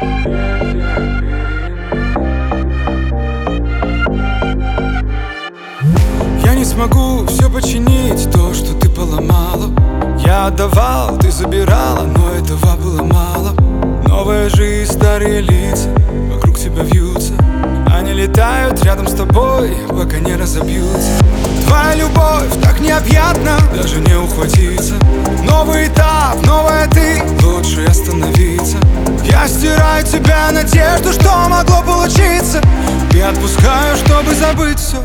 Я не смогу все починить, то, что ты поломала. Я отдавал, ты забирала, но этого было мало. Новая жизнь, старые лица вокруг тебя вьются. Они летают рядом с тобой, пока не разобьются. Твоя любовь так необъятна, даже не ухватиться. Новый этап, новая ты, лучше остановиться. Я стираю тебя надежду, что могло получиться, и отпускаю, чтобы забыть все.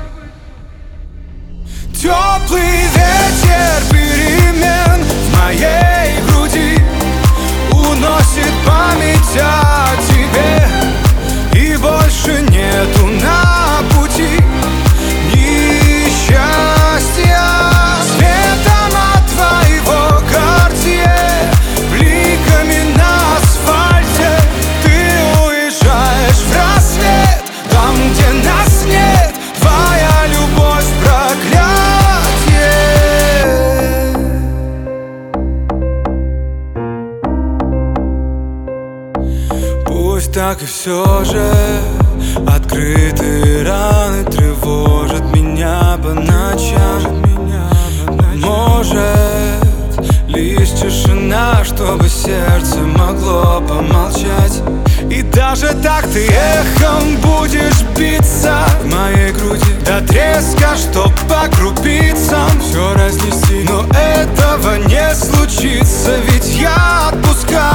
Теплый ветер перемен в моей груди уносит память о тебе, и больше нету на пути ни счастья. Светом от твоего Cartier, бликами на асфальте, ты уезжаешь в рассвет, там, где нас нет. Твоя любовь проклятие. Пусть так и все же открытые раны тревожат меня по ночам. Может, лишь тишина, чтобы сердце могло помолчать. И даже так ты эхом будешь биться в моей груди до треска, чтоб по крупицам все разнести. Но этого не случится, ведь я отпускаю.